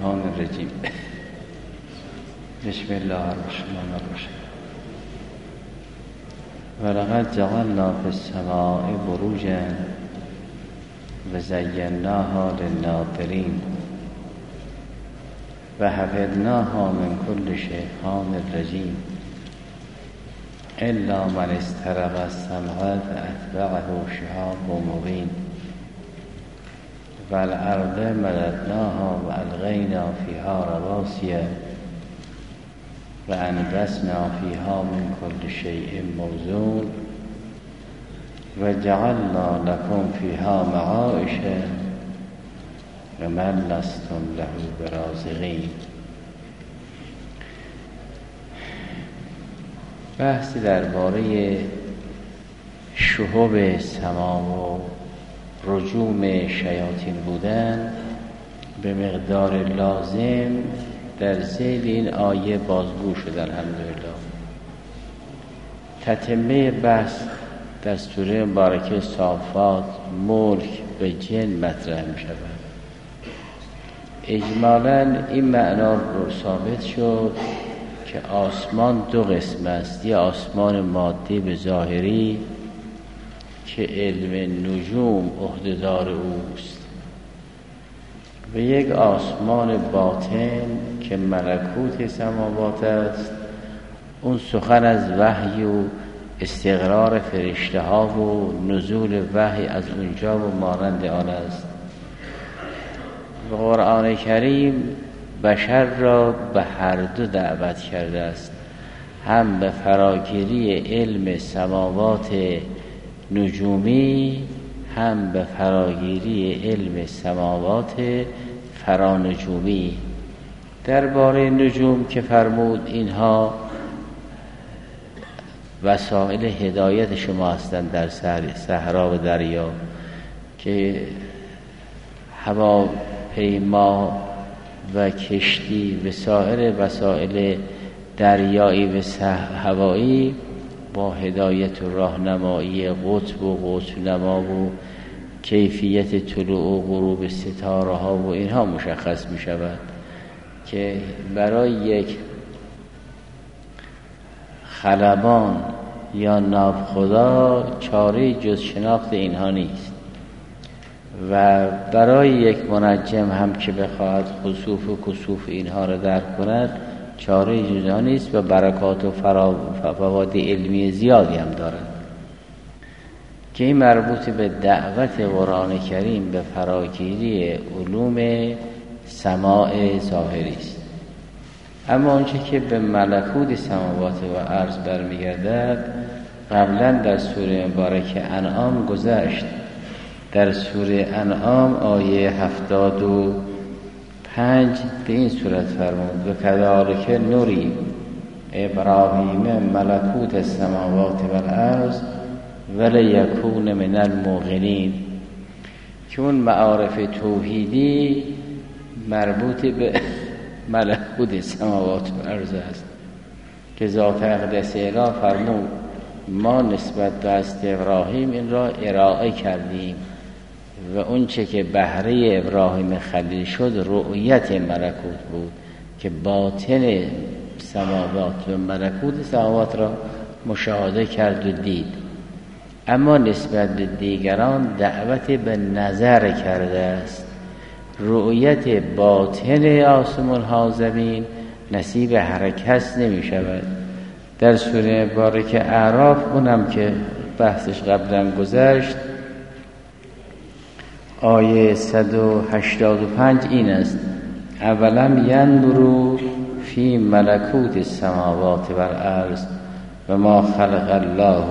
الشیطان الرجیم. بسم الله الرحمن الرحیم. ولقد جعلنا فی السماء بروجا وزیناها للناظرین وحفظناها من كل شیطان رجیم الا من استرق السمع فاتبعه شهاب مبین والارض مددناها والقینا فیها رواسی وانبتنا فیها من كل شیء موزون وجعلنا لكم فیها معایش ومن لستم له برازقین. بحثی درباره شهب سما و رجوم شیاطین بودن به مقدار لازم در ذیل این آیه بازگو شدن. الحمدلله. تتمه بحث در سوره مبارکه صافات ملک به جن مطرح می شود. اجمالاً این معنا رو ثابت شد که آسمان دو قسم است. یه آسمان مادی به ظاهری که علم نجوم عهده‌دار اوست و یک آسمان باطن که ملکوت سماوات است. اون سخن از وحی و استقرار فرشته ها و نزول وحی از اونجا و مانند آن است. و قرآن کریم بشر را به هر دو دعوت کرده است، هم به فراگیری علم سماوات نجومی، هم به فراگیری علم سماوات فرانجومی. درباره نجوم که فرمود اینها وسایل هدایت شما هستند در صحرا و دریا، که هواپیما و کشتی و سایر وسایل دریایی و هوایی با هدایت و راهنمایی قطب و قطب‌نما و کیفیت طلوع و غروب ستاره ها و اینها مشخص می شود که برای یک خلبان یا ناوخدا چاره جز شناخت اینها نیست و برای یک منجم هم که بخواهد خسوف و کسوف اینها را درک کند چاره جز اینها نیست و برکات و فواید علمی زیادی هم دارد که این مربوط به دعوت قرآن کریم به فراگیری علوم سماع ظاهری است. اما آنچه که به ملکوت سماوات و ارض برمیگردد قبلا در سوره مبارکه انعام گذشت. در سوره انعام آیه 75 به این صورت فرمود: و کذالک نری ابراهیم ملکوت السماوات والارض ولیکون من الموقنین، که اون معارف توحیدی مربوط به ملکوت سماوات و ارض است که ذات اقدس اله فرمود ما نسبت به حضرت ابراهیم این را ارائه کردیم و اون چه که بهره ابراهیم خلیل شد رؤیت ملکوت بود که باطن سماوات و ملکوت سماوات را مشاهده کرد و دید. اما نسبت به دیگران دعوت به نظر کرده است. رؤیت باطن آسمان ها زمین نصیب هر کس نمی شود. در سوره مبارکه اعراف اونم که بحثش قبلا گذشت آیه 185 این است: اولم ینظروا فی ملکوت السماوات والارض و ما خلق الله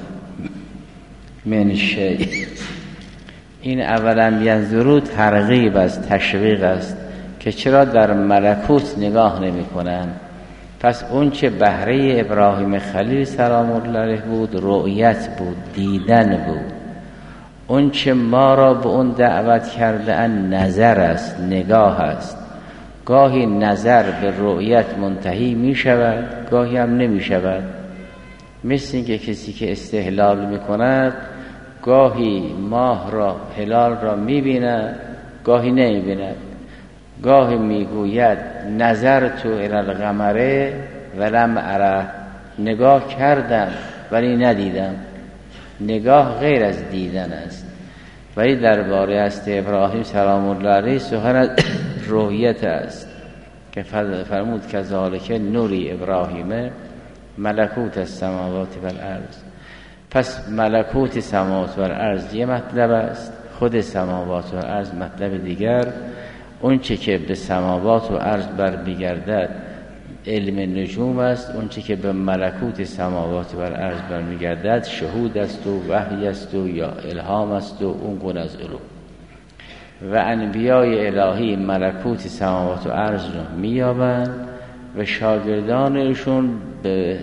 من شیء. این اولم ینظروا ترغیب است، تشویق است که چرا در ملکوت نگاه نمی کنن. پس اون چه بهره ابراهیم خلیل سلام الله علیه بود رؤیت بود، دیدن بود. اون چه ما را به اون دعوت کرده ان نظر است، نگاه است. گاهی نظر به رؤیت منتهی می شود، گاهی هم نمی شود. مثل اینکه کسی که استهلال می کند گاهی ماه را هلال را می بیند، گاهی نمی بیند. گاه میگوید نظرت الی القمر ولم اره، نگاه کردم ولی ندیدم. نگاه غیر از دیدن است. ولی درباره است ابراهیم سلام الله علیه سخن از رؤیت است که فرمود کذالک نوری ابراهیم ملکوت السماوات و الارض. پس ملکوت سماوات و الارض یه مطلب است، خود سماوات و الارض مطلب دیگر. اون چه که به سماوات و ارض برمیگردد علم نجوم است، اون چه که به ملکوت سماوات و ارض برمیگردد شهود است و وحی است و یا الهام است و اون گونه از علوم. و انبیای الهی ملکوت سماوات و ارض رو میابند و شاگردانشون به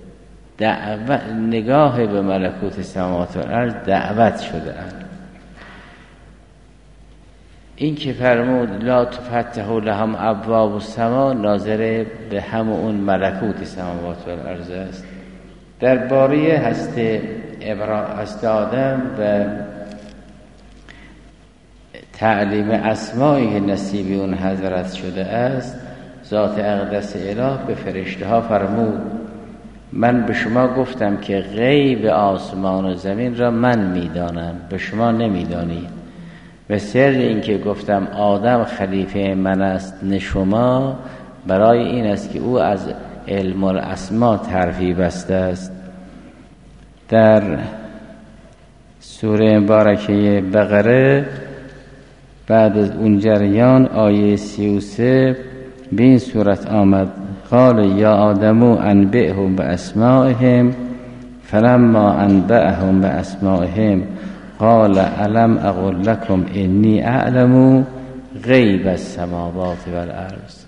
نگاه به ملکوت سماوات و ارض دعوت شده اند. این که فرمود لا تفتح لهم ابواب السما ناظر به همون ملکوت سماوات و الارض است. درباره هست آدم و تعلیم اسمایی که نصیب اون حضرت شده است، ذات اقدس اله به فرشته ها فرمود من به شما گفتم که غیب آسمان و زمین را من میدانم، به شما نمیدانید. و سر این که گفتم آدم خلیفه من است نه شما، برای این است که او از علم الاسما طرفی بسته است. در سوره مبارکه بقره بعد از اون جریان آیه 33 به این صورت آمد قال یا آدمو انبئهم باسمائهم فلما انبأهم باسمائهم قال الم اقل لكم انی اعلم غیب السماوات و الارض.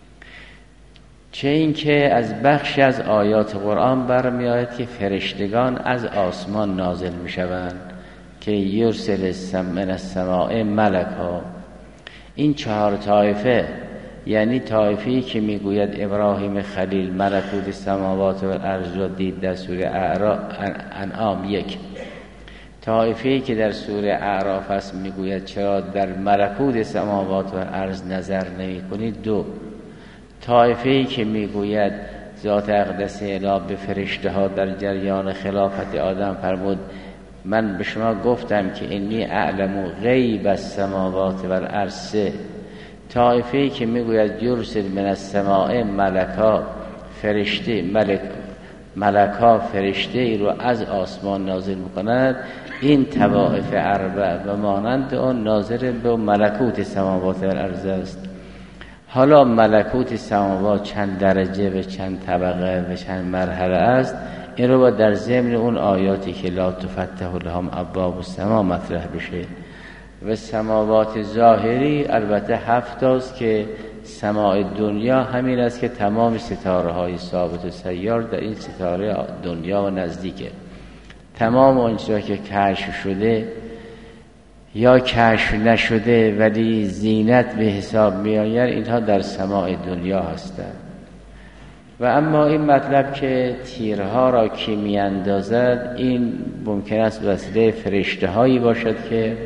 چه این که از بخشی از آیات قرآن برمی آید که فرشتگان از آسمان نازل می شوند که یرسل من السماء ملکا. این 4 طایفه، یعنی طایفه‌ای که میگوید ابراهیم خلیل ملکوت السماوات و الارض را دید در سوره انعام 1، طایفه‌ای که در سوره اعراف است میگوید چرا در ملکوت سماوات و الارض نظر نمی‌کنید 2، طایفه‌ای که میگوید ذات اقدس اله به فرشته ها در جریان خلافت آدم فرمود من به شما گفتم که انی اعلم غیب السماوات و الارض 3، طایفه‌ای که میگوید یرسل من السماء ملکا فرشته ملکا فرشته ای رو از آسمان نازل می‌کند. این طوائف اربع و مانند آن ناظر به ملکوت سماوات و الارض است. حالا ملکوت سماوات چند درجه و چند طبقه و چند مرحله است، این رو در ضمن اون آیاتی که لا تفتح لهم ابواب السما مطرح بشه. و سماوات ظاهری البته 7 است که سماع دنیا همین است که تمام ستاره های ثابت و سیار در این ستاره دنیا و نزدیکه. تمام اونجا که کشف شده یا کشف نشده ولی زینت به حساب می آید اینها در سماع دنیا هستند. و اما این مطلب که تیرها را کی می اندازد این ممکن است وسیله فرشته هایی باشد که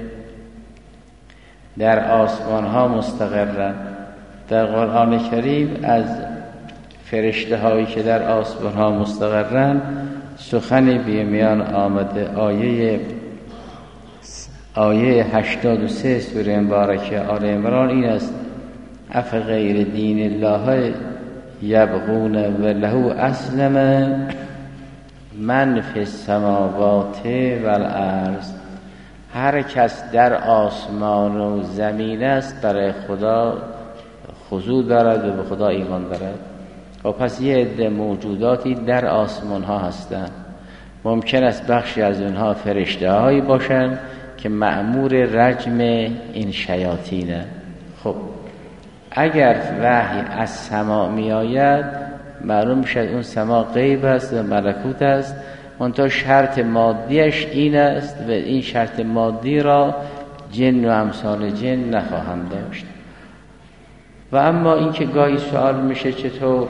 در آسمان ها مستقرن. در قرآن کریم از فرشته هایی که در آسمان ها مستقرن سخنی به میان آمده. آیه 83 سوره مبارکه آل عمران این است اف غیر دین الله یبغون و له اسلم من فی السماوات و الارض. هر کس در آسمان و زمین است برای خدا خضوع دارد و به خدا ایمان دارد. و پس یه عده موجوداتی در آسمان ها هستند. ممکن است بخشی از اونها فرشته هایی باشند که مأمور رجم این شیاطینه. خب اگر وحی از سما می آید معلوم میشه اون سما غیب است و ملکوت است، منتها شرط مادیش این است و این شرط مادی را جن و امثال جن نخواهند داشت. و اما این که گاهی سوال میشه چطور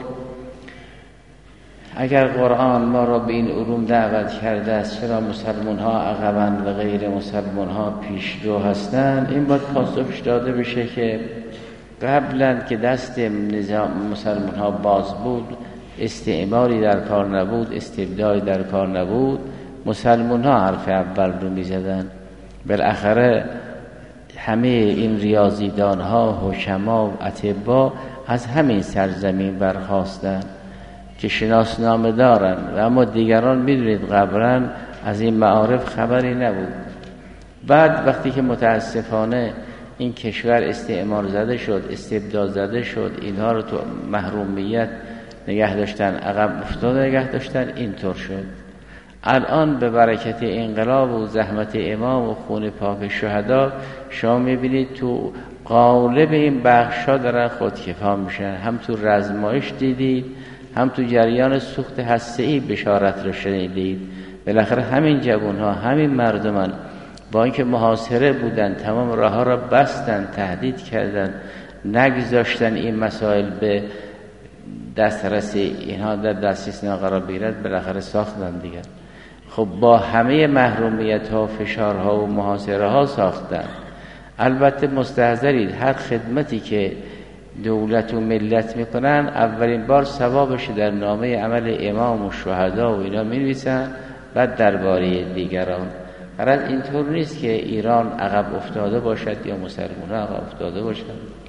اگر قرآن ما را به این علوم دعوت کرده است چرا مسلمان ها عقبند و غیر مسلمان ها پیشرو هستند؟ این باید پاسخش داده بشه که قبلا که دست نظام مسلمان ها باز بود، استعماری در کار نبود، استبدادی در کار نبود، مسلمان ها حرف اول رو می زدن. بالاخره همه این ریاضیدان ها، حکما و اطباء از همین سرزمین برخاستن که شناسنامه دارن و اما دیگران میدونید قبلا از این معارف خبری نبود. بعد وقتی که متاسفانه این کشور استعمار زده شد، استبداد زده شد، اینها رو تو محرومیت نگه داشتن، عقب افتاده نگه داشتن، اینطور شد. الان به برکت انقلاب و زحمت امام و خون پاک شهدا شما میبینید تو قالب این بخشا دارن خودکفا میشن. هم تو رزمایش دیدید، هم تو جریان سوخت هسته‌ای بشارت رو شنیدید. بالاخره همین جوان‌ها، همین مردمان با اینکه محاصره بودن، تمام راه‌ها را بستن، تهدید کردن، نگذاشتن این مسائل به دسترس اینها در دسترس قرار بگیرد، بالاخره ساختن دیگه. خب با همه محرومیت‌ها، فشارها و محاصره‌ها ساختن. البته مستحضرید هر خدمتی که دولت و ملت میکنن اولین بار ثوابش در نامه عمل امام و شهدا و اینا می‌نویسن، بعد درباره دیگران. غرض اینطور نیست که ایران عقب افتاده باشد یا مسلمان‌ها عقب افتاده باشد.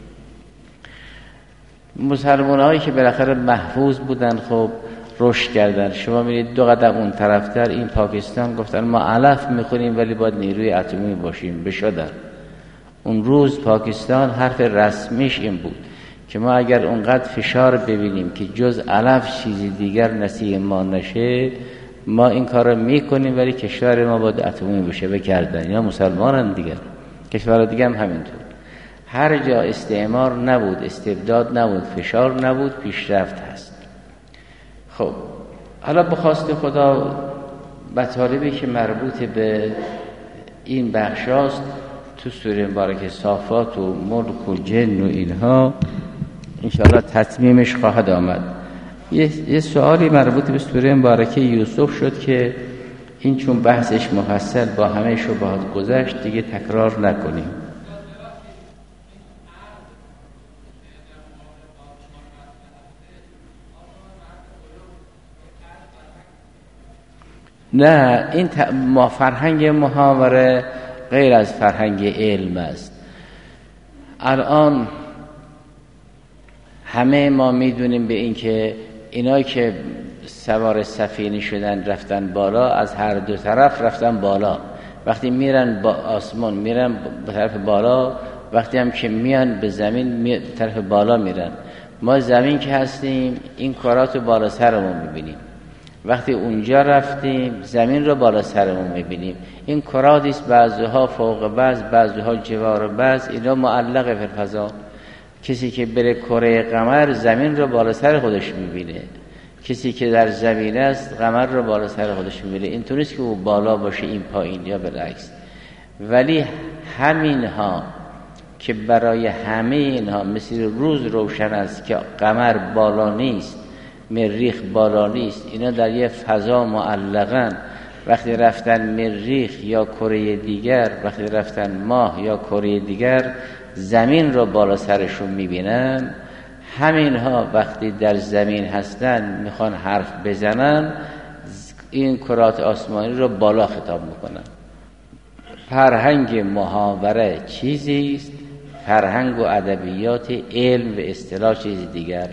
مسلمان‌هایی که بالاخره محفوظ بودن خب رشد کردن. شما می‌بینید 2 قدم اون طرفتر این پاکستان گفتن ما علف می‌خوریم ولی باید نیروی اتمی باشیم، بشدن. اون روز پاکستان حرف رسمیش این بود که ما اگر اونقدر فشار ببینیم که جز علف چیزی دیگر نصیب ما نشه، ما این کار رو میکنیم ولی کشور ما باید اتمی بشه. بکردن اینا مسلمانن دیگر، کشور دیگه هم همینطور. هر جا استعمار نبود، استبداد نبود، فشار نبود، پیشرفت هست. خب حالا بخواست خدا مطالبی که مربوط به این بخشاست تو سوره مبارکه صافات و ملک و جن و اینها انشاءالله تتمیمش خواهد آمد. یه سوالی مربوط به سوره مبارکه یوسف شد که این چون بحثش مفصل با همه شبهات گذشت دیگه تکرار نکنیم. نه، این فرهنگ محاوره غیر از فرهنگ علم است. الان همه ما میدونیم به این که اینایی که سوار سفینه شدن رفتن بالا، از هر دو طرف رفتن بالا. وقتی میرن با آسمان میرن به طرف بالا، وقتی هم که میان به زمین به طرف بالا میرن. ما زمین که هستیم این کارات رو بالا سرمون میبینیم. وقتی اونجا رفتیم زمین رو بالا سرمون میبینیم. این کرات است، بعضی‌ها فوق بعض، بعضی‌ها جوار بعض، اینا معلقه فی الفضا. کسی که بره کره قمر زمین رو بالا سر خودش میبینه، کسی که در زمین است قمر رو بالا سر خودش میبینه. این طور نیست که او بالا باشه این پایین یا بالعکس. ولی همینها که برای همه اینها مثل روز روشن است که قمر بالا نیست، مریخ بالا نیست، اینا در یه فضا معلقن. وقتی رفتن مریخ یا کره دیگر، وقتی رفتن ماه یا کره دیگر، زمین رو بالا سرشون میبینن. همینها وقتی در زمین هستن میخوان حرف بزنن، این کرات آسمانی رو بالا خطاب میکنن. فرهنگ محاوره چیزی است، فرهنگ و ادبیات علم و اصطلاح چیز دیگر.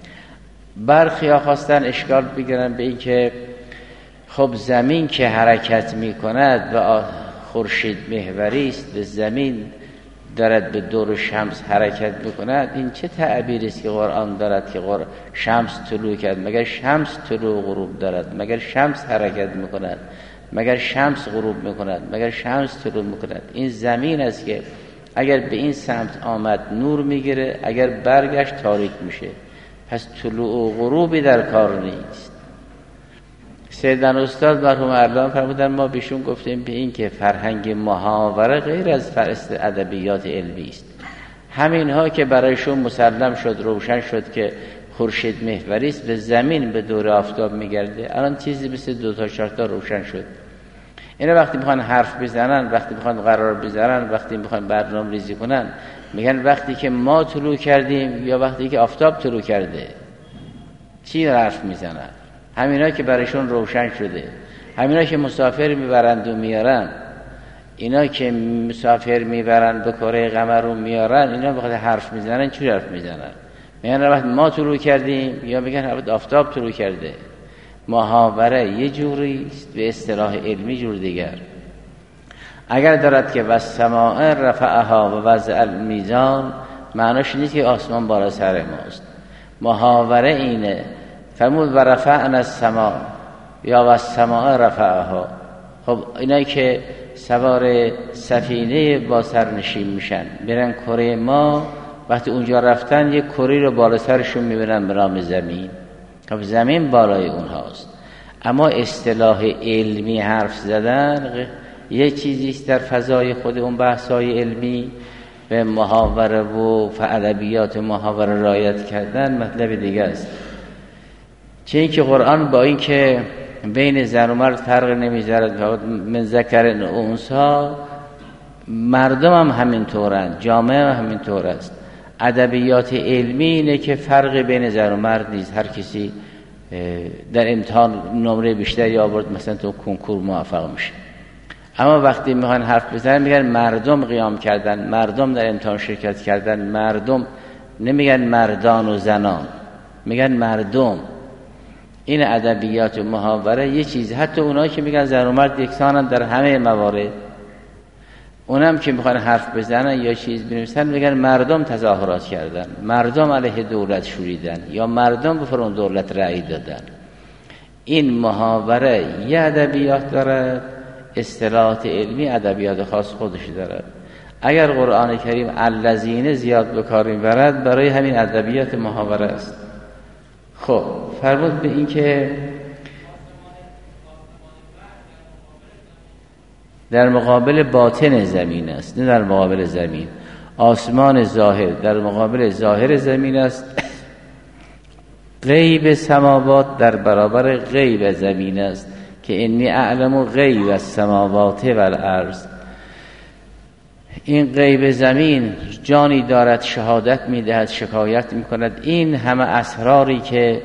برخی ها خواستن اشکال بگیرن به این که خب زمین که حرکت میکند و خورشید محوری است و زمین دارد به دور شمس حرکت میکند، این چه تعبیری است که قرآن دارد که شمس طلوع کرد؟ مگر شمس طلوع غروب دارد؟ مگر شمس حرکت میکند؟ مگر شمس غروب میکند؟ مگر شمس طلوع میکند؟ این زمین است که اگر به این سمت آمد نور میگیره، اگر برگشت تاریک میشه. پس طلوع و غروبی در کار نیست. سیدن استاد مرحوم علامه فرمودن ما بهشون گفتیم به این که فرهنگ محاوره غیر از ادبیات علمی است. همینها که برایشون مسلم شد، روشن شد که خورشید محوری است و زمین به دور آفتاب میگرده، الان چیزی مثل 2 تا 4 تا روشن شد. اینا وقتی میخوان حرف بزنن، وقتی میخوان قرار بذارن، وقتی میخوان برنامه ریزی کنن، میگن وقتی که ما طلوع کردیم یا وقتی که آفتاب طلوع کرده. چی حرف میزنن؟ همینا که برایشون روشن شده، همینا که مسافر میبرند و میارن، اینا که مسافر میبرن به کره قمر رو میارن، اینا وقتی حرف میزنن چی حرف میزنن؟ میگن وقتی ما طلوع کردیم یا میگن وقتی آفتاب طلوع کرده. محاوره یه جوری است، به اصطلاح علمی جور دیگر. اگر دارد که والسماء رفعها و وضع المیزان، معناش نیست که آسمان بالا سر ماست. محاوره اینه فرمود و رفعنا السماء یا والسماء رفعها. خب اینایی که سوار سفینه با سرنشین میشن برن کره ما، وقتی اونجا رفتن یک کره رو بالا سرشون میبینن به نام زمین. خب زمین بالای اونهاست. اما اصطلاح علمی حرف زدن یه چیزیست در فضای خود اون بحث‌های علمی، به محاوره و ادبیات محاوره رعایت کردن مطلب دیگه است. چه اینکه قرآن با این که بین زن و مرد فرق نمیذارد، من ذکر و انثی، مردم هم همینطورن، جامعه هم همینطور است. ادبیات علمی اینه که فرق بین زن و مرد نیست. هر کسی در امتحان نمره بیشتری آورد مثلا تو کنکور موفق میشه. اما وقتی میخوان حرف بزنن میگن مردم قیام کردن، مردم در امتحان شرکت کردن، مردم، نمیگن مردان و زنان، میگن مردم. این ادبیات و محاوره یه چیز. حتی اونایی که میگن زن و مرد یکسانن در همه موارد، اونم که میخوان حرف بزنن یا چیز بنویسن میگن مردم تظاهرات کردن، مردم علیه دولت شوریدن یا مردم به فرون دولت رأی دادن. این محاوره یه ادبیات داره، اصطلاحات علمی ادبیات خاص خودش داره. اگر قرآن کریم الذین زیاد به کار میبرد برای همین ادبیات محاوره است. خب فرمود به این که در مقابل باطن زمین است، نه در مقابل زمین. آسمان ظاهر در مقابل ظاهر زمین است. غیب سماوات در برابر غیب زمین است که انی اعلم غیب السماوات و الارض. این غیب زمین جانی دارد، شهادت میدهد، شکایت میکند. این همه اسراری که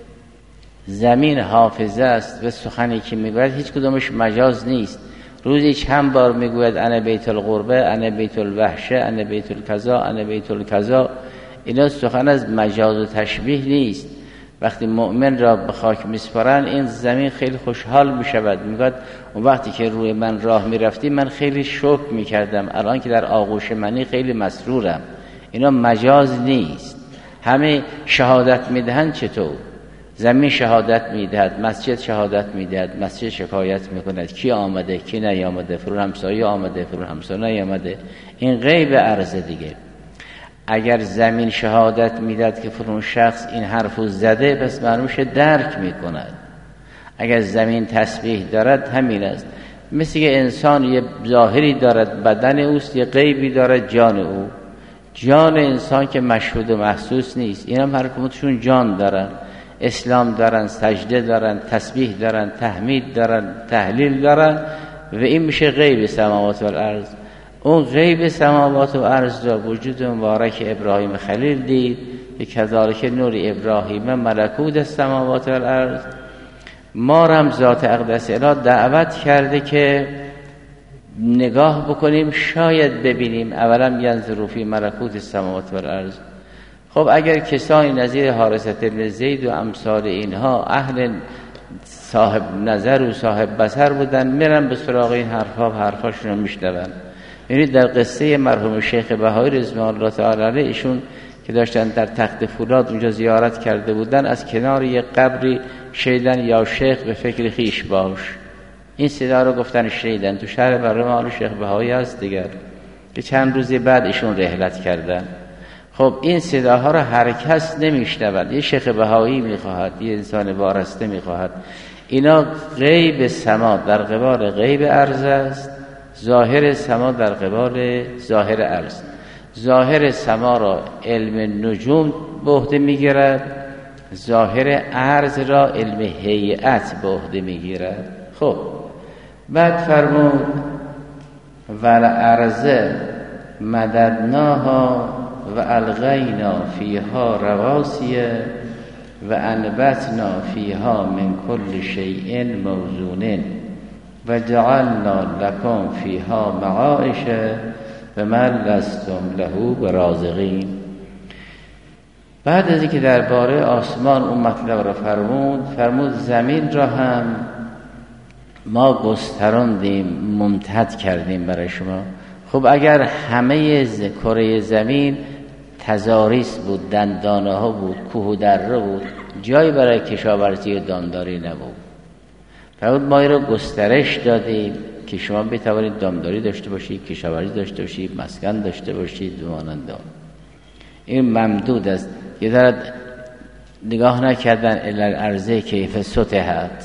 زمین حافظه است و سخنی که میگوید هیچ کدومش مجاز نیست. روزی چند بار میگوید انا بیت القربه، انا بیت الوحشه، انا بیت الکذا، انا بیت الکذا. اینا سخن از مجاز و تشبیه نیست. وقتی مؤمن را به خاک میسپارن این زمین خیلی خوشحال میشود، میگوید اون وقتی که روی من راه میرفتی من خیلی شکر میکردم، الان که در آغوش منی خیلی مسرورم. اینا مجاز نیست. همه شهادت میدهند. چطور؟ زمین شهادت میدهد، مسجد شهادت میدهد، مسجد شکایت میکند کی آمده کی نیامده، فرون همسایه آمده فرون همسایه نیامده. این غیب ارض دیگه. اگر زمین شهادت میداد که فرون شخص این حرفو زده، پس معلومه درک میکند. اگر زمین تسبیح دارد همین است. مثل که انسان یه ظاهری دارد، بدن اوست، یه غیبی دارد، جان او. جان انسان که مشهود و محسوس نیست. این هم هر کدومشون جان دارن، اسلام دارن، سجده دارن، تسبیح دارن، تحمید دارن، تهلیل دارن، و این میشه غیب سماوات و الارض. اون غیب سماوات و ارض را وجود مبارک ابراهیم خلیل دید که کذالک نور ابراهیم ملکوت السماوات و الارض. ما هم ذات اقدس اله دعوت کرده که نگاه بکنیم، شاید ببینیم. اولا ینظروا فی ملکوت السماوات و الارض. خب اگر کسانی نظیر حارثة بن زید و امثال اینها اهل صاحب نظر و صاحب بصر بودن، میرن به سراغ این حرفا و حرفاشون رو میشنون. یعنی در قصه مرحوم شیخ بهایی رضوان الله تعالی علیه، ایشون که داشتن در تخت فولاد اونجا زیارت کرده بودن، از کنار یک قبری شنیدن یا شیخ به فکر خیش باش. این صدا رو گفتن شنیدن. تو شهر مرحوم آل شیخ بهایی هست دیگر، که چند روزی بعد ایشون رحلت کردن. خب این صداها رو هر کس نمیشنود. یه شیخ بهایی میخواهد، یه انسان وارسته میخواهد. اینا غیب سما در قبال غیب ارض است، ظاهر سما در قبال ظاهر ارض. ظاهر سما را علم نجوم به عهده میگیرد، ظاهر ارض را علم هیئت به عهده میگیرد. خب بعد فرمود ول ارض مددناها و الغینا فیها رواسی و انبتنا فیها من کل شیء موزون و جعلنا لکم فیها معایش و من لستم له برازقین. بعد از اینکه درباره آسمان اون مطلب را فرمود زمین را هم ما گستراندیم، ممتد کردیم برای شما. خب اگر همه کره زمین تضاریس بود، دندانه ها بود، کوه و دره بود، جایی برای کشاورزی و دامداری نبود. فرمود ما این را گسترش دادیم که شما بتوانید دامداری داشته باشید، کشاورزی داشته باشید، مسکن داشته باشید و مانند آن. این ممدود است. یه ذره نگاه نکردن الی الارض کیف سطحت،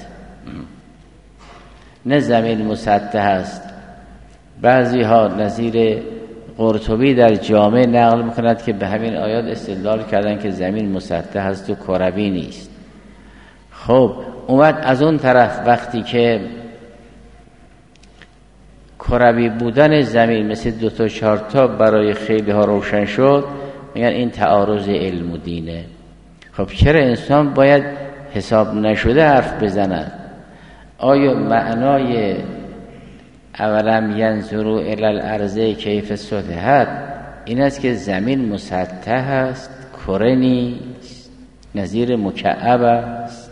نه زمین مسطح است. بعضی ها نظیر قرطبی در جامع نقل میکند که به همین آیات استدلال کردن که زمین مسطح است و کروی نیست. خب اومد از اون طرف وقتی که کروی بودن زمین مثل 2 تا 4 تا برای خیلی ها روشن شد، میگن این تعارض علم و دینه. خب چرا انسان باید حساب نشده حرف بزند؟ آیا معنای اولم ینظروا الی الارض کیف سطحت این است که زمین مسطح است، کره نیست، نظیر مکعب است؟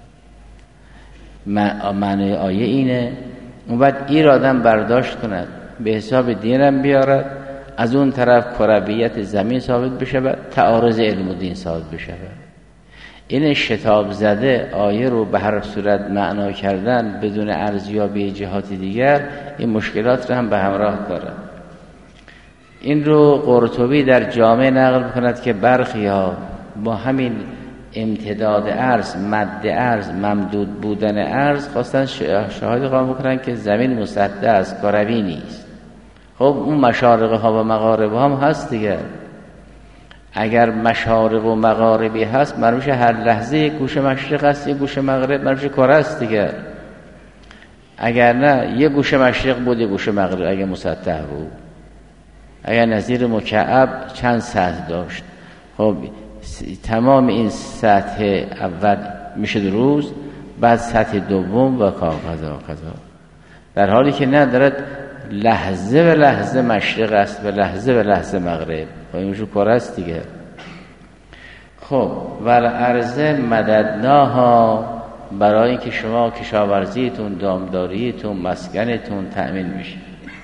معنای آیه اینه. اون بعد این آدم برداشت کند، به حساب دینم بیارد، از اون طرف کرویت زمین ثابت بشه و تعارض علم و دین ثابت بشه. این شتاب زده آیه رو به هر صورت معنا کردن بدون ارزیابی جهات دیگر، این مشکلات رو هم به همراه داره. این رو قرطبی در جامع نقل می‌کند که برخی ها با همین امتداد عرض، مد عرض، ممدود بودن عرض خواستن شاهد قائم بکنن که زمین مسطح است، کروی نیست. خب اون مشارق ها و مغارب هم هست دیگه. اگر مشارق و مغاربی هست معلومه هر لحظه یک گوشه مشرق است، یک گوشه مغرب، معلومه کره است دیگه. اگر نه یک گوشه مشرق بود، یک گوشه مغرب اگه مسطح بود. اگر نظیر مکعب چند سطح داشت، خب تمام این سطح اول میشه روز، بعد سطح دوم و کذا و کذا. در حالی که نه، دارد لحظه به لحظه مشرق است و لحظه به لحظه مغرب. خب این میشه کره است دیگه. خب والارض مددناها، برای اینکه شما کشاورزیتون، دامداریتون، مسکنتون تأمین میشه.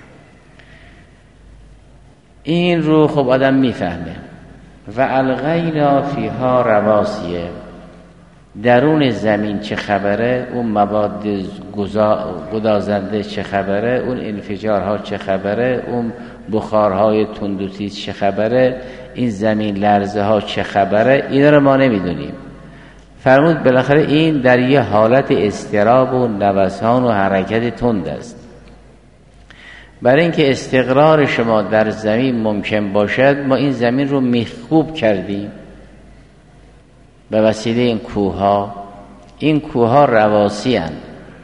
این رو خب آدم میفهمه. و الغینا فیها رواسیه، درون زمین چه خبره، اون مواد گدازنده چه خبره، اون انفجارها چه خبره، اون بخارهای تند و تیز چه خبره، این زمین لرزه ها چه خبره، اینا رو ما نمیدونیم. فرمود بالاخره این در یه حالت اضطراب و نوسان و حرکت تند است. برای اینکه استقرار شما در زمین ممکن باشد، ما این زمین رو میخکوب کردیم به وسیله این کوه ها. این کوه ها رواسی هستند.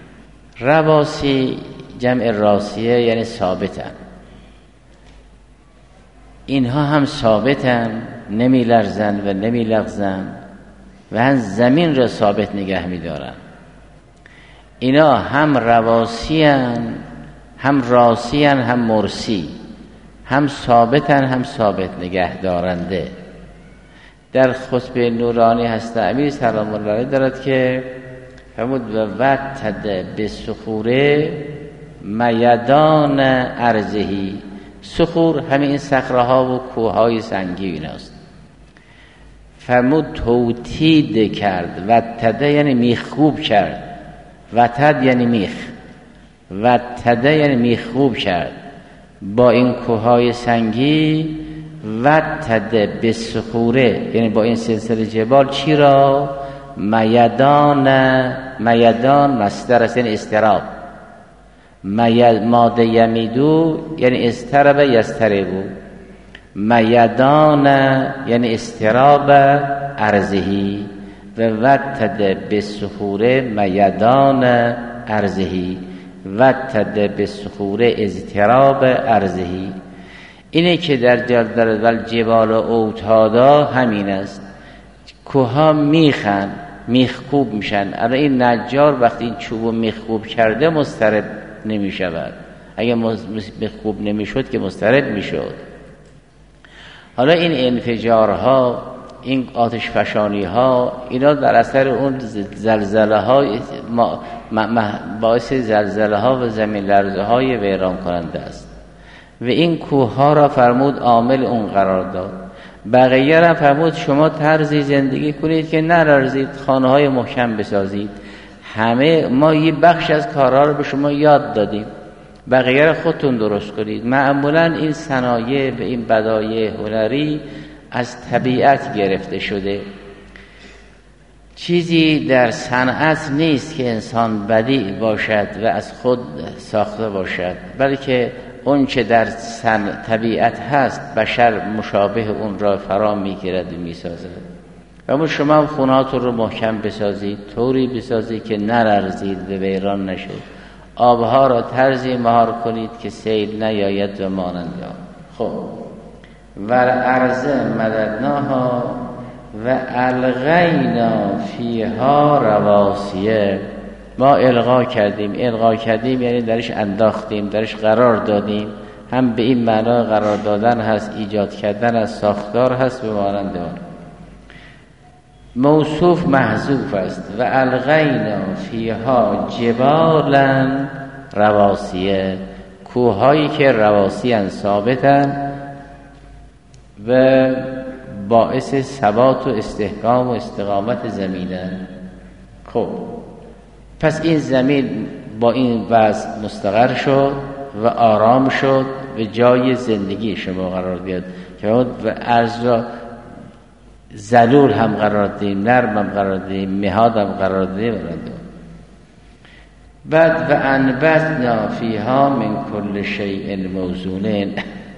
رواسی جمع راسیه یعنی ثابتن. اینها هم ثابتن، نمی لرزن و نمی لغزن و هم زمین را ثابت نگه می دارن. اینا هم رواسی هستند، هم راسی هستند، هم مرسی، هم ثابتن، هم ثابت نگه دارنده. در خطبه نورانی هست امیر سلام الله علیه دارد که فرمود و وتد بسخوره میدان ارضهی. صخور همین این صخره‌ها و کوه‌های سنگی ایناست. فرمود توطید کرد، وتده یعنی میخکوب کرد، وتد یعنی میخ، وتده یعنی میخکوب کرد با این کوه‌های سنگی. وتد بسخوره یعنی با این سلسله جبال چی را؟ میدان مصدر است یعنی استراب. ماده یمیدو یعنی استرب یستربو. میدان یعنی استراب ارضهی و وتد بسخوره میدان ارضهی، وتد بسخوره اضطراب ارضهی. اینه که در جبال اوتادا همین است، کوها میخکوب میشن. الان این نجار وقتی این چوبو میخکوب کرده مضطرب نمیشود، اگه میخکوب نمیشد که مضطرب میشد. حالا این انفجارها، این آتش فشانی ها، اینا در اثر اون زلزله ها باعث زلزله ها و زمین لرزه های ویران کننده است و این کوه ها را فرمود عامل اون قرار داد. بقیه را فرمود شما طرزی زندگی کنید که نلرزید، خانه های محکم بسازید. همه ما یه بخش از کارها رو به شما یاد دادیم، بقیه را خودتون درست کنید. معمولا این صنایع و این بدایع هنری از طبیعت گرفته شده، چیزی در صنعت نیست که انسان بدیع باشد و از خود ساخته باشد، بلکه اون چه در طبیعت هست بشر مشابه اون را فرا میگیرد و میسازد. و شما خونهاتون رو محکم بسازید، طوری بسازید که نلرزید و ویران نشد. آبها را طرزی مهار کنید که سیل نیاید و مانند آن. خب و الارض مددناها و الغینا فیها رواسیه، ما القا کردیم یعنی درش انداختیم، درش قرار دادیم. هم به این معنا قرار دادن هست، ایجاد کردن از ساختار هست به مانند آن. موصوف محذوف است. و الغینا فیها جبالا رواسیه، کوهایی که رواسیان ثابتن و باعث ثبات و استحکام و استقامت زمینن. خب پس این زمین با این وضع مستقر شد و آرام شد و جای زندگی شما قرار بیاد که و ارض را ذلول هم قرار دادیم، نرم هم قرار دادیم، مهاد هم قرار دادیم. بعد و انبتنا فیها من کل شیء موزون،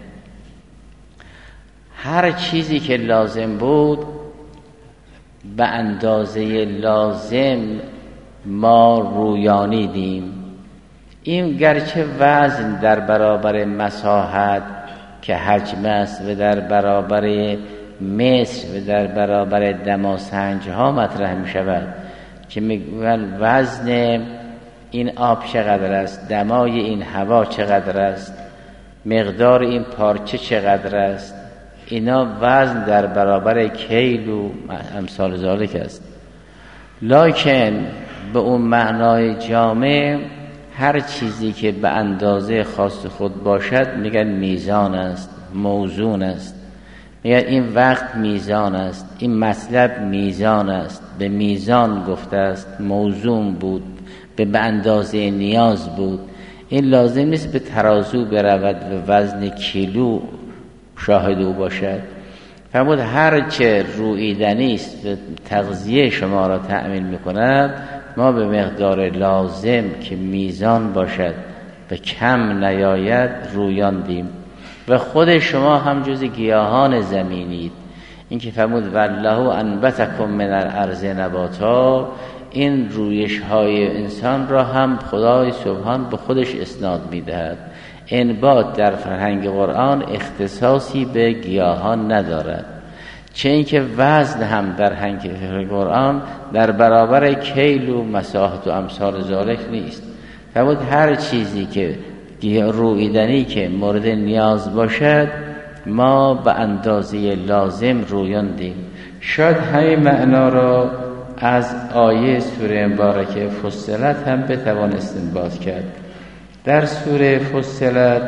هر چیزی که لازم بود به اندازه لازم ما رویانیدیم. این گرچه وزن در برابر مساحت که حجم است و در برابر مصر و در برابر دماسنج ها مطرح می شود که میگن وزن این آب چقدر است، دمای این هوا چقدر است، مقدار این پارچه چقدر است، اینا وزن در برابر کیل و امثال ذالک است. لکن به اون معنای جامع هر چیزی که به اندازه خاص خود باشد میگن میزان است، موزون است. میگن این وقت میزان است، این مطلب میزان است، به میزان گفته است، موزون بود، به اندازه نیاز بود. این لازم نیست به ترازو برود و وزن کیلو شاهد او باشد. فرمود هر چه رویدنی است و تغذیه شما را تأمین میکند ما به مقدار لازم که میزان باشد و کم نیاید رویاندیم. و خود شما هم جز گیاهان زمینید. این که فرمود والله انبتکم من الارض نباتا، این رویش های انسان را هم خدای سبحان به خودش اسناد میدهد. انبات در فرهنگ قرآن اختصاصی به گیاهان ندارد، چه اینکه وزن هم در فرهنگ قرآن در برابر کیل و مساحت و امثال ذالک نیست. فرمود هر چیزی که رویدنی که مورد نیاز باشد ما به اندازه لازم رویاندیم. شاید همین معنا را از آیه سوره مبارکه فصلت هم بتوان استنباط کرد. در سوره فصلت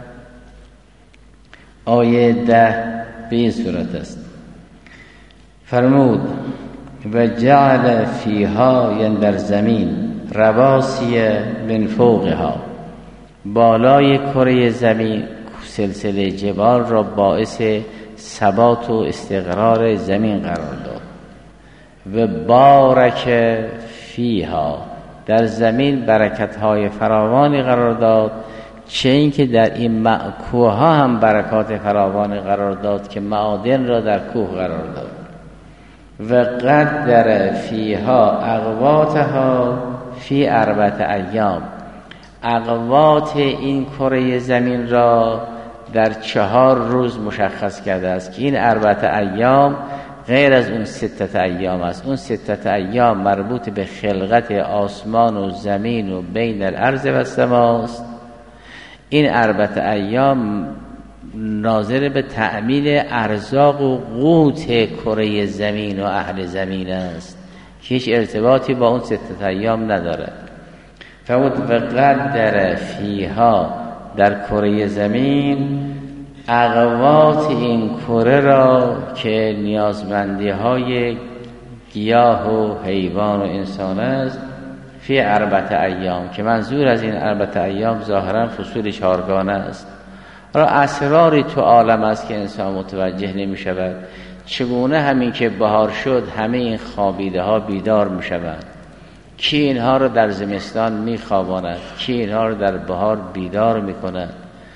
آیه 10 به این صورت است، فرمود و جعل فیها، یعنی در زمین، رواسی من فوقها، بالای کره زمین سلسله جبال را باعث ثبات و استقرار زمین قرار داد. و بارک فیها، در زمین برکت‌های فراوانی قرار داد، چه این که در این کوه ها هم برکات فراوانی قرار داد که معادن را در کوه قرار داد. و قدر فیها اقواتها فی 4 ایام، اقوات این کره زمین را در 4 روز مشخص کرده است که این 4 ایام غیر از اون 6 ایام است. اون 6 ایام مربوط به خلقت آسمان و زمین و بین الارض و السماست. این 4 ایام ناظر به تأمین ارزاق و قوت کره زمین و اهل زمین است که هیچ ارتباطی با اون 6 ایام نداره. فرمود و قدر فیها، در کره زمین اقوات این کره را که نیازمندی های گیاه و حیوان و انسان است، فی 4 ایام، که منظور از این 4 ایام ظاهرا فصول 4گانه است. را اسراری تو عالم است که انسان متوجه نمی شود. چگونه همین که بهار شد همه این خوابیده ها بیدار می شود؟ کی اینها رو در زمستان می خواباند؟ کی اینها رو در بهار بیدار می کند؟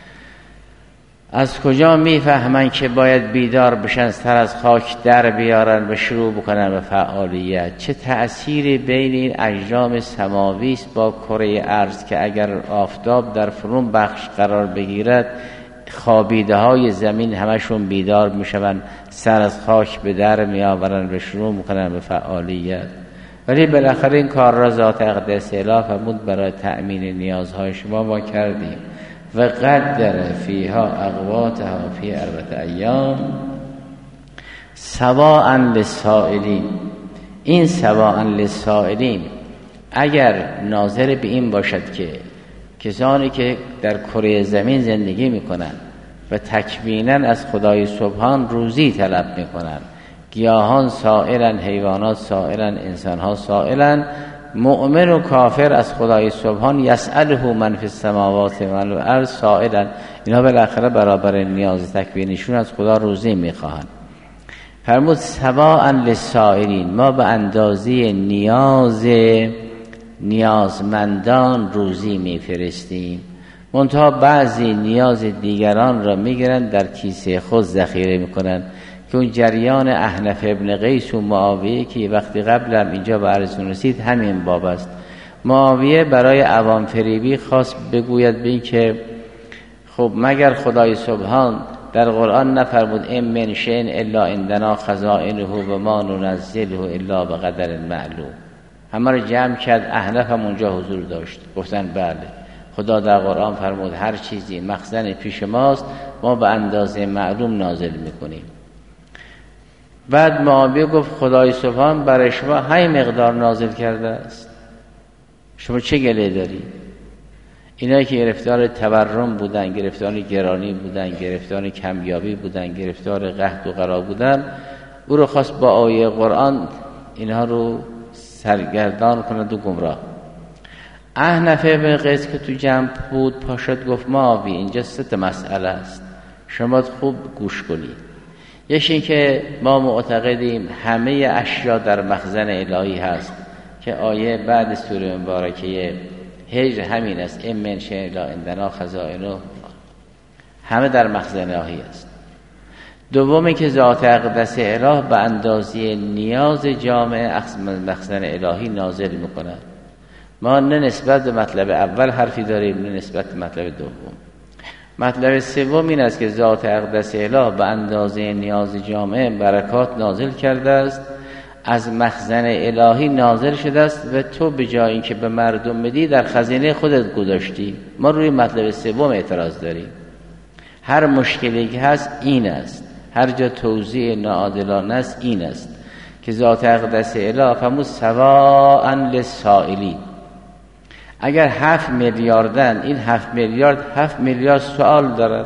از کجا می فهمند که باید بیدار بشن، سر از خاک در بیارن و شروع بکنن به فعالیت؟ چه تأثیری بین این اجرام سماوی است با کره ارض که اگر آفتاب در فرون بخش قرار بگیرد خوابیده های زمین همشون بیدار میشون، سر از خاک به در میآورن و شروع میکنن به فعالیت. ولی بالاخره این کار را ذات اقدس اله فرمود برای تأمین نیازهای شما ما کردیم. و قدر فیها اقواتها فی 4 ایام سواء للسائلین. این سواء للسائلین اگر ناظر به این باشد که کسانی که در کره زمین زندگی میکنن و تکویناً از خدای سبحان روزی طلب میکنن، گیاهان سائلن، حیوانات سائلن، انسانها سائلن، مؤمن و کافر از خدای سبحان یسأله من فی السماوات و الارض سائلن، اینا بالاخره برابر نیاز تکوینیشون از خدا روزی میخواهند. فرمود سواء للسائلین، ما به اندازه نیازمندان روزی میفرستیم، منتها بعضی نیاز دیگران را میگیرن در کیسه خود ذخیره میکنن، که اون جریان احنف ابن قیس و معاویه که وقتی قبلم اینجا به عرضون رسید همین باب است. معاویه برای عوام فریبی خواست بگوید به این که خب مگر خدای سبحان در قرآن نفرمود ان من شیء الا عندنا خزائنه و ما ننزله الا بقدر معلوم؟ همه رو جمع کرد، احنف هم اونجا حضور داشت، گفتن بله خدا در قرآن فرمود هر چیزی مخزن پیش ماست، ما به اندازه معلوم نازل میکنیم. بعد معاویه گفت خدای سبحان برای شما های مقدار نازل کرده است، شما چه گله داری؟ اینایی که گرفتار تورم بودن، گرفتار گرانی بودن، گرفتار کمیابی بودن، گرفتار قحط و غلا بودن، او رو خواست با آیه قرآن اینها رو سرگردان کند و گمراه. احنف ابن قیس که تو جمع بود پاشد گفت معاویه اینجا 3 مسئله است، شما خوب گوش کنید. یکی این که ما معتقدیم همه اشیا در مخزن الهی هست که آیه بعد سوره مبارکه هجر همین است، ان من شیء الا عندنا خزائنه، همه در مخزن الهی است. دومی که ذات اقدس اله به اندازه نیاز جامعه مخزن الهی نازل میکنه. ما نه نسبت به مطلب اول حرفی داریم نه نسبت به مطلب دوم. مطلب سوم این است که ذات اقدس اله به اندازه نیاز جامعه برکات نازل کرده است، از مخزن الهی نازل شده است و تو به جای اینکه به مردم بدی در خزینه خودت گذاشتی. ما روی مطلب سوم اعتراض داریم. هر مشکلی که هست این است، هر جا توزیع ناعادلانه است این است که ذات اقدس اله فرمود سواء للسائلین. اگر 7 میلیاردن، این 7 میلیارد سوال دارد.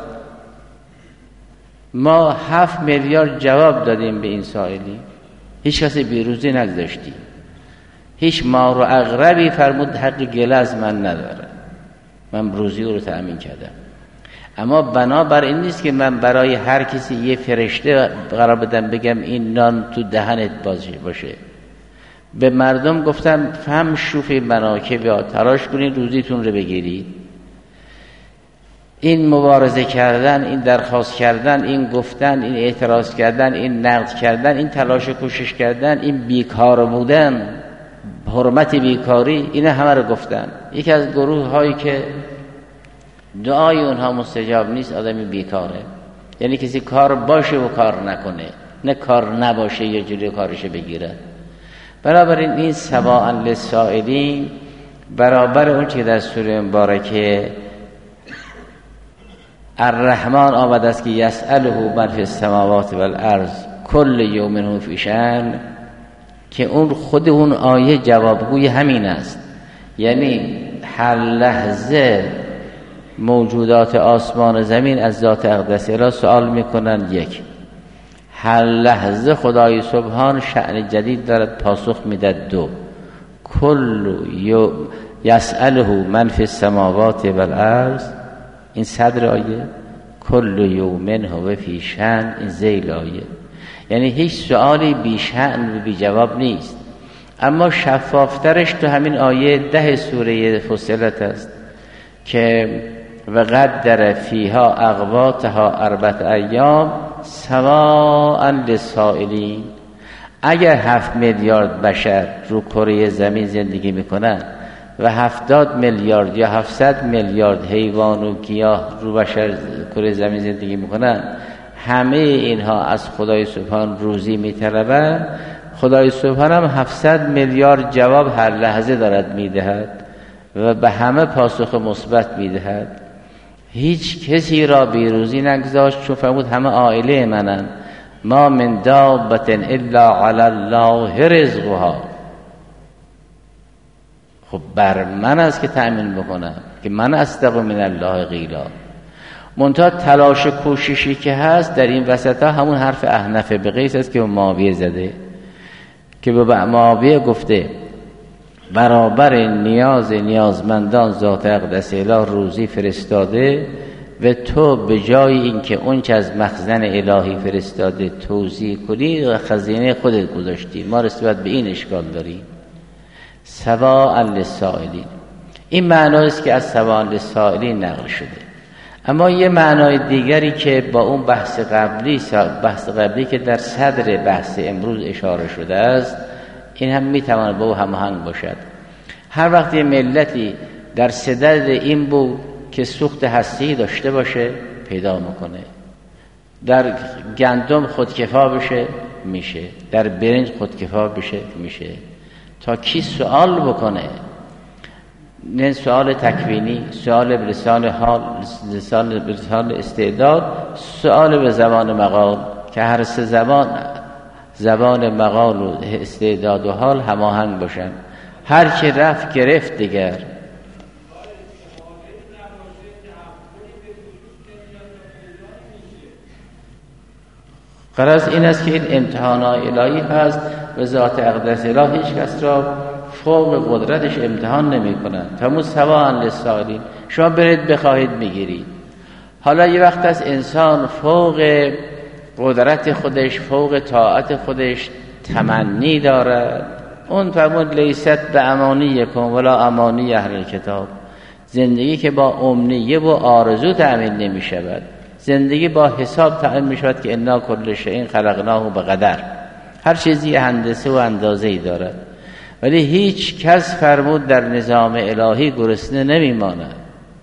ما 7 میلیارد جواب دادیم به این سائلی، هیچ کسی بیروزی نگذاشتی، هیچ مار و عقربی فرمود حق گله از من نداره، من روزی رو تأمین کردم. اما بنابر این نیست که من برای هر کسی یه فرشته قرار بدم بگم این نان تو دهنت باشه. به مردم گفتم فهم شوفی مناکب تلاش کنید روزیتون رو بگیرید. این مبارزه کردن، این درخواست کردن، این گفتن، این اعتراض کردن، این نقد کردن، این تلاش کوشش کردن، این بیکار بودن، حرمت بیکاری، این همه رو گفتن. یکی از گروه هایی که دعای اونها مستجاب نیست، آدمی بیکاره. یعنی کسی کار باشه و کار نکنه، نه کار نباشه یه جوری کارش بگیره. بنابراین این سواء للسائلین برابر اون که در سوره مبارکه الرحمن آمده است که یسأله من فی السماوات والارض کل یوم هو فی شأن، که اون خود اون آیه جوابگوی همین است. یعنی هر لحظه موجودات آسمان و زمین از ذات اقدس اله سوال میکنن. یک، هر لحظه خدای سبحان شأن جدید دارد پاسخ میده. دو، کل یسأله من فی السماوات والارض، این صدر آیه، کل یوم هو فی شأن، این ذیل آیه. یعنی هیچ سوالی بی شأن و بی جواب نیست. اما شفافترش تو همین آیه 10 سوره فصلت است که و قدر فیها اقواتها 4 ایام سواء للسائلین. اگر 7 میلیارد بشر رو کره زمین زندگی میکنن و 70 میلیارد یا 700 میلیارد حیوان و گیاه رو بشر کره زمین زندگی میکنن، همه اینها از خدای سبحان روزی میطلبن، خدای سبحان هم 700 میلیارد جواب هر لحظه دارد میدهد و به همه پاسخ مثبت میدهد. هیچ کسی را بیروزی نگذاشت، چون فرمود همه عائله منن. ما من دابة الا علی الله رزقها. خب بر من است که تأمین بکنم، که من اصدق من الله قیلا. منتها تلاش کوششی که هست در این وسط ها همون حرف احنف به قیس است که به معاویه زده، که به معاویه گفته برابر نیازمندان ذات اقدس اله روزی فرستاده و تو به جای اینکه اون چه از مخزن الهی فرستاده توزیع کنی و خزینه خودت گذاشتی. ما نسبت به این اشکال داریم. سواء للسائلین، این معنی است که از سواء للسائلین نقل شده. اما یه معنای دیگری که با اون بحث قبلی که در صدر بحث امروز اشاره شده است، این هم میتواند با او هماهنگ باشد. هر وقت یه ملتی در صدد این بود که سوخت هستی داشته باشه پیدا میکنه، در گندم خودکفا بشه میشه، در برنج خودکفا بشه میشه. تا کی سوال بکنه، نه سوال تکوینی، سوال به لسان حال، به لسان استعداد، سوال به زبان مقال، که هر سه زبان مقال و استعداد و حال هماهنگ باشن. هر که رفت گرفت دیگر. غرض این است که این امتحانات الهی هست و ذات اقدس اله هیچ کس را فوق قدرتش امتحان نمی کنند. تمام سواء للسائلین، شما برید بخواهید میگیرید. حالا یه وقت از انسان فوق قدرت خودش، فوق طاعت خودش تمنی دارد، اون فرمود لیست به امانیکم ولا امانی اهل کتاب. زندگی که با امنیه و آرزو تأمین نمی شود، زندگی با حساب تأمین می شود که انا کل شیء خلقناه بقدر. هر چیزی هندسه و اندازه‌ای دارد. ولی هیچ کس فرمود در نظام الهی گرسنه نمی ماند.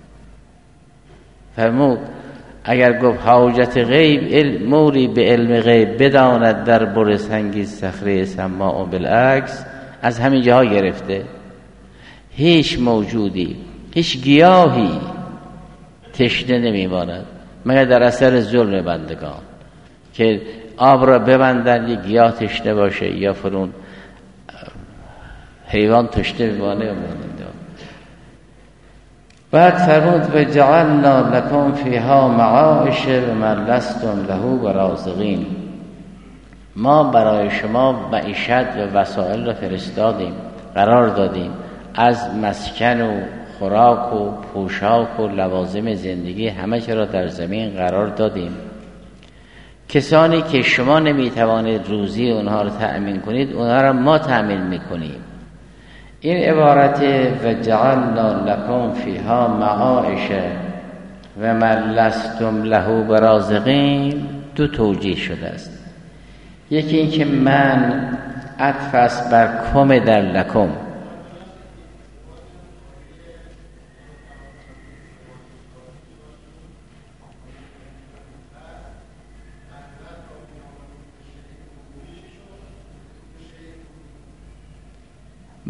فرمود اگر گفت حاجت غیب موری به علم غیب بداند در برسنگی صخره سماع و بالعکس، از همین جاها گرفته. هیچ موجودی، هیچ گیاهی تشنه نمیماند مگر در اثر ظلم بندگان، که آب را ببندن یک گیاه تشنه باشه یا فرون حیوان تشنه میمانه یا ماننده. بعد فرمود و جعلنا لکم فیها معایش و من لستم له برازقین. ما برای شما معیشت و وسائل را فرستادیم، قرار دادیم، از مسکن و خوراک و پوشاک و لوازم زندگی همه چیز را در زمین قرار دادیم. کسانی که شما نمیتوانید روزی اونها را تأمین کنید، اونها را ما تأمین میکنیم. این عبارت و جعلنا لکم فیها معایش و من لستم له برازقین دو توجیه شده است. یکی این که من عطف است بر کم در لکم،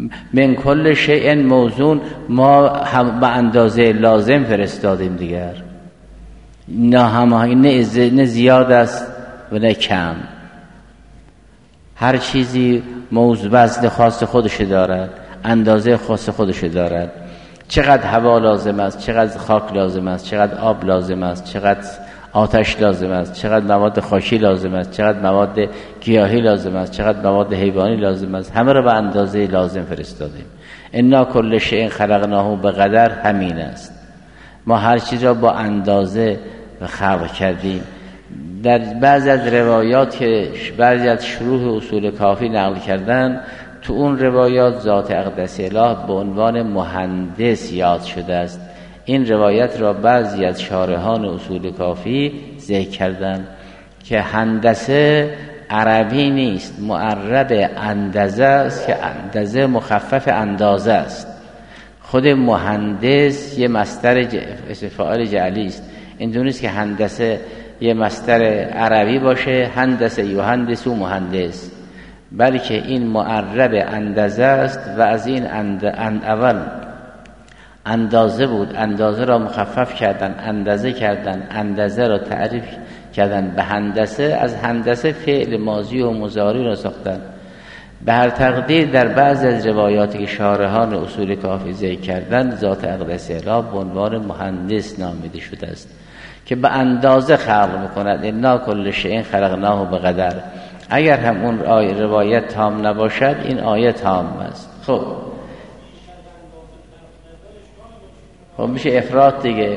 من کل شیء موزون، ما هم به اندازه لازم فرستادیم دیگر، نه هماهنگ، نه زیاد است و نه کم. هر چیزی وزن خاص خودش دارد، اندازه خاص خودش دارد. چقدر هوا لازم است، چقدر خاک لازم است، چقدر آب لازم است، چقدر آتش لازم است، چقدر مواد خاکی لازم است، چقدر مواد گیاهی لازم است، چقدر مواد حیوانی لازم است، همه را به اندازه لازم فرستادیم. انا کل شیء خلقناه بقدر، همین است. ما هر چیز را با اندازه خلق کردیم. در بعضی از روایات که بعضی از شروح اصول کافی نقل کردن، تو اون روایات ذات اقدس اله به عنوان مهندس یاد شده است. این روایت را بعضی از شارحان اصول کافی ذکر کردن که هندسه عربی نیست، معرب اندازه است که اندازه مخفف اندازه است. خود مهندس یه مصدر فاعل جعلی است. این دونست که هندسه یه مصدر عربی باشه، هندسه یهندس و مهندس، بلکه این معرب اندازه است و از این اول اندازه بود، اندازه را مخفف کردن، اندازه کردن، اندازه را تعریف کردن به هندسه، از هندسه فعل ماضی و مضارع را ساختن. به هر تقدیر در بعض از روایاتی که شارحان اصول کافی ذکر کردن، ذات اقدس اله به عنوان مهندس نامیده شده است که به اندازه خلق میکند. انا کل شیء خلقناه بقدر. اگر هم اون روایت تام نباشد، این آیه تام است. خب میشه افراط دیگه.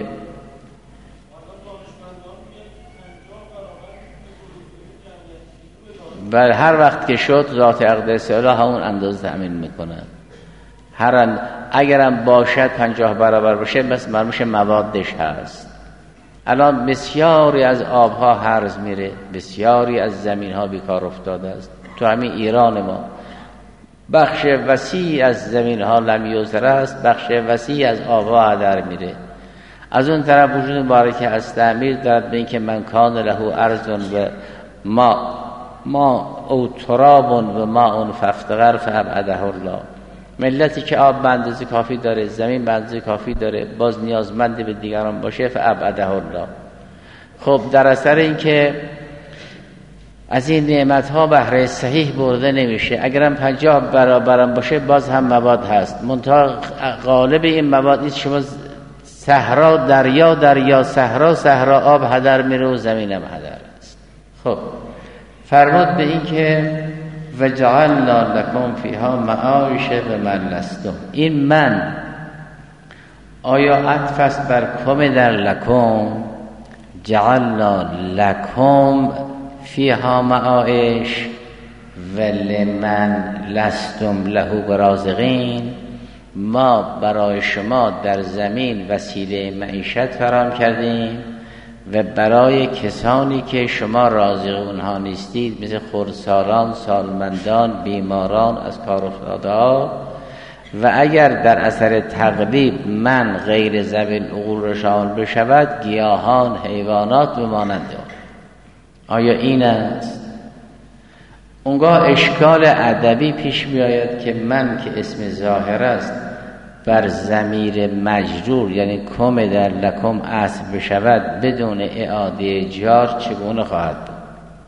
بل هر وقت که شد ذات اقدس اله همون اندازه تأمین میکنه. اگرم باشد 50 برابر باشه، بس مرموش موادش هست. الان بسیاری از آبها هرز میره، بسیاری از زمینها بیکار افتاده است. تو همین ایران ما بخش وسیع از زمینها لمیوزره است، بخش وسیع از آبها هدر میره. از اون طرف وجود مبارک از تعمیر دارد به این که من کان له ارض و ما او تراب و ماء فافتقر فابعده الله. ملتی که آب به اندازه کافی داره، زمین به اندازه کافی داره، باز نیازمند به دیگران باشه، فابعده الله. خب در اثر این که از این نعمتها بهره صحیح برده نمیشه. اگرم 50 برابرم باشه، باز هم مواد هست. منتها غالب این مواد نیست. شما صحرا دریا، صحرا آب هدر میره و زمینم هدر است. خب فرمود به این که وجعلنا لکم فیها معایش و من لستم. این من آیا عطف است بر کم در لکم؟ جعلنا لکم فیها معایش و لمن لستم له برازقین. ما برای شما در زمین وسیله معیشت فراهم کردیم و برای کسانی که شما رازق اونها نیستید، مثل خردسالان، سالمندان، بیماران، از کار افتاده‌ها، و اگر در اثر تقلیب من غیر ذوی العقول شامل بشود، گیاهان، حیوانات بمانند. آیا این است؟ اونگاه اشکال ادبی پیش می آید که من که اسم ظاهر است بر ضمیر مجرور، یعنی کم در لکم عطف بشود بدون اعاده جار، چگونه خواهد بود؟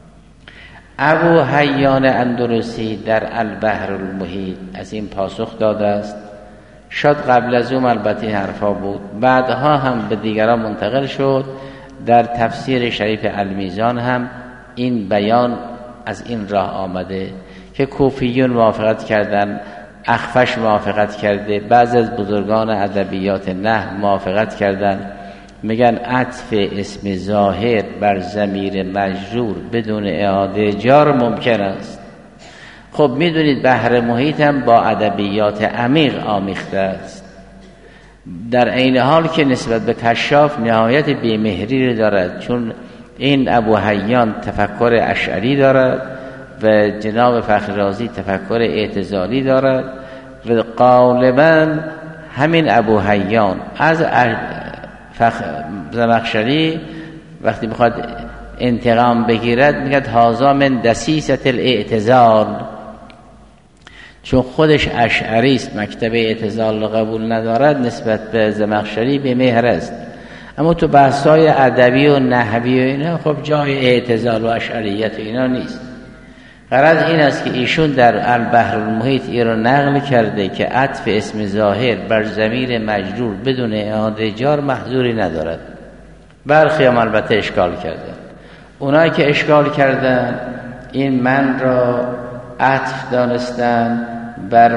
ابو حیان اندلسی در البحر المحیط از این پاسخ داده است. شاید قبل از اون البته حرفا بود، بعدها هم به دیگران منتقل شد. در تفسیر شریف المیزان هم این بیان از این راه آمده که کوفیون موافقت کردن، اخفش موافقت کرده، بعضی از بزرگان ادبیات نحو موافقت کردن، میگن عطف اسم ظاهر بر ضمیر مجرور بدون اعاده جار ممکن است. خب میدونید بحر محیط هم با ادبیات عمیق آمیخته است، در عین حال که نسبت به کشاف نهایت بی‌مهری دارد، چون این ابو حیان تفکر اشعری دارد و جناب فخر رازی تفکر اعتزالی دارد و غالبا همین ابو حیان از زمخشری وقتی میخواد انتقام بگیرد میگه هذا من دسیسة الاعتزال، چون خودش اشعری است، مکتب اعتزال رو قبول ندارد، نسبت به زمخشری به مهر است. اما تو بحث‌های ادبی و نحوی و اینا خب جای اعتزال و اشعریت و اینا نیست. غرض این است که ایشون در البحر المحیط این رو نقل کرده که عطف اسم ظاهر بر ضمیر مجرور بدون اعاده جار محذوری ندارد. برخی هم البته اشکال کردن. اونایی که اشکال کردن این من را عطف دانستن بر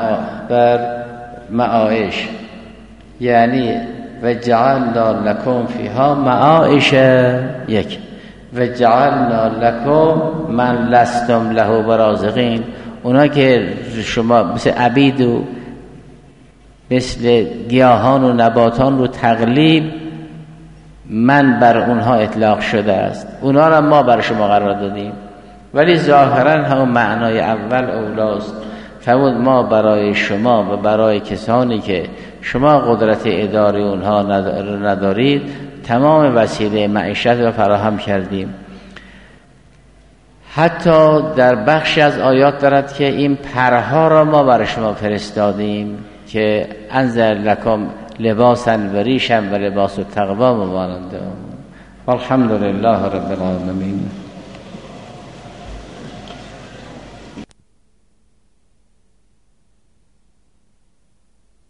معایش، یعنی و جعلنا لکم فیها معایش، یک و جعلنا لکم من لستم له برازقین. اونا که شما مثل عبید و مثل گیاهان و نباتان رو تقلیب من بر اونها اطلاق شده است، اونا را ما بر شما قرار دادیم، ولی ظاهرا هم معنای اول اولاست. فرمود ما برای شما و برای کسانی که شما قدرت اداره اونها ندارید تمام وسیله معیشت را فراهم کردیم. حتی در بخشی از آیات دارد که این پرها را ما برای شما فرستادیم که انزل لکم لباسا و ریشا و لباس التقوا مانند. والحمد لله رب العالمین.